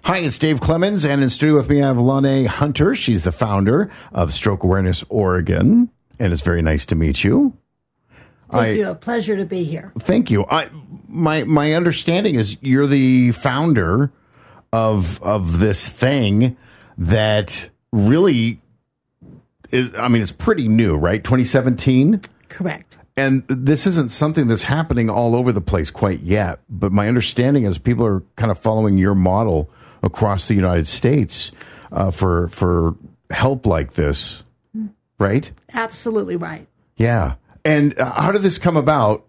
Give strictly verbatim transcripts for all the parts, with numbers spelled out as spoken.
Hi, it's Dave Clemens, and in studio with me I have Lanae Hunter. She's the founder of Stroke Awareness Oregon, and it's very nice to meet you. Thank I, you. A pleasure to be here. Thank you. I, my my understanding is you're the founder of of this thing that really is. I mean, it's pretty new, right? twenty seventeen. Correct. And this isn't something that's happening all over the place quite yet. But my understanding is people are kind of following your model across the United States uh, for for help like this, right? Absolutely right. Yeah. And uh, how did this come about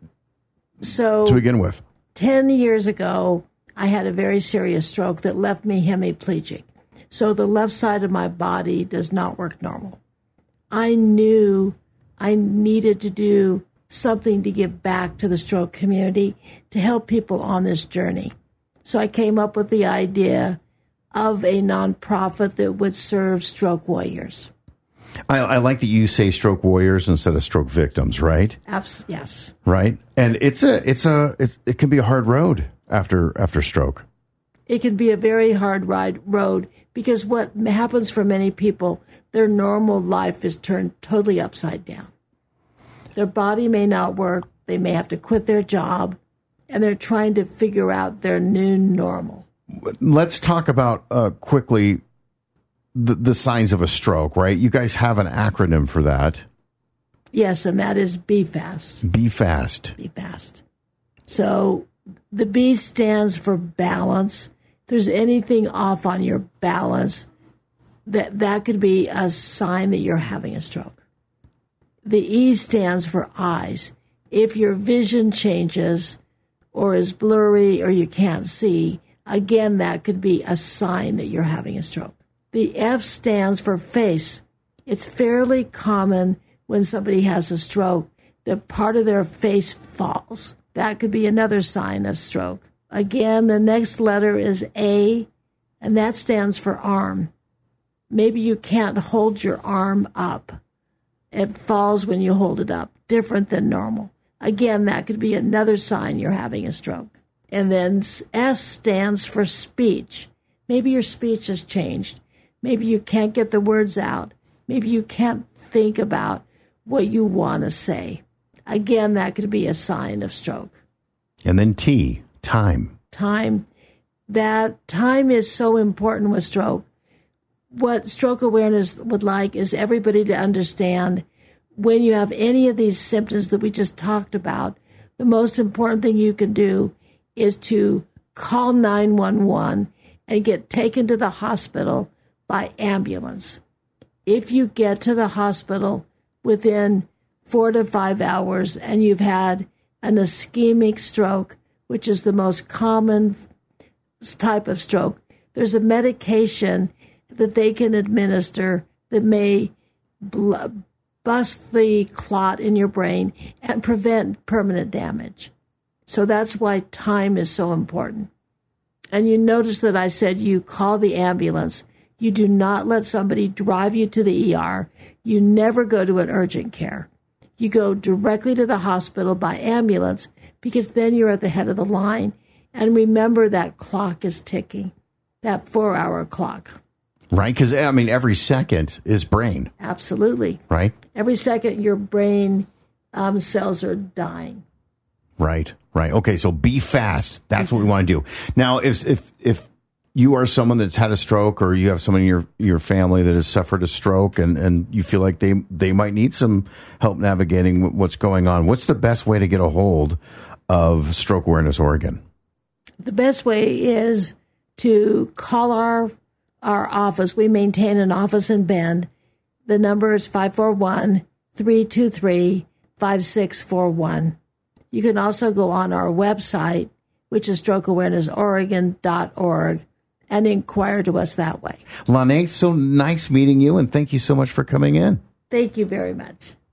So, to begin with? ten years ago, I had a very serious stroke that left me hemiplegic. So the left side of my body does not work normal. I knew I needed to do something to give back to the stroke community to help people on this journey. So I came up with the idea of a nonprofit that would serve stroke warriors. I, I like that you say stroke warriors instead of stroke victims, right? Abs- yes. Right. And it's a it's a it, it can be a hard road after after stroke. It can be a very hard ride road because what happens for many people, their normal life is turned totally upside down. Their body may not work. They may have to quit their job, and they're trying to figure out their new normal. Let's talk about uh, quickly the, the signs of a stroke, right? You guys have an acronym for that. Yes, and that is B FAST. Be fast. Be FAST. So the B stands for balance. If there's anything off on your balance, that that could be a sign that you're having a stroke. The E stands for eyes. If your vision changes or is blurry or you can't see, again, that could be a sign that you're having a stroke. The F stands for face. It's fairly common when somebody has a stroke that part of their face falls. That could be another sign of stroke. Again, the next letter is A, and that stands for arm. Maybe you can't hold your arm up. It falls when you hold it up, different than normal. Again, that could be another sign you're having a stroke. And then S stands for speech. Maybe your speech has changed. Maybe you can't get the words out. Maybe you can't think about what you want to say. Again, that could be a sign of stroke. And then T, time. Time. That time is so important with stroke. What stroke awareness would like is everybody to understand when you have any of these symptoms that we just talked about, the most important thing you can do is to call nine one one and get taken to the hospital by ambulance. If you get to the hospital within four to five hours and you've had an ischemic stroke, which is the most common type of stroke, there's a medication that they can administer that may bl- bust the clot in your brain and prevent permanent damage. So that's why time is so important. And you notice that I said you call the ambulance. You do not let somebody drive you to the E R. You never go to an urgent care. You go directly to the hospital by ambulance because then you're at the head of the line. And remember that clock is ticking, that four-hour clock. Right? Because, I mean, every second is brain. Absolutely. Right? Every second your brain um, cells are dying. Right, right. Okay, so be fast. That's what we want to do. Now, if if if you are someone that's had a stroke or you have someone in your, your family that has suffered a stroke and, and you feel like they, they might need some help navigating what's going on, what's the best way to get a hold of Stroke Awareness Oregon? The best way is to call our our office. We maintain an office in Bend. The number is five four one, three two three, five six four one. You can also go on our website, which is stroke awareness oregon dot org, and inquire to us that way. Lanae, so nice meeting you, and thank you so much for coming in. Thank you very much.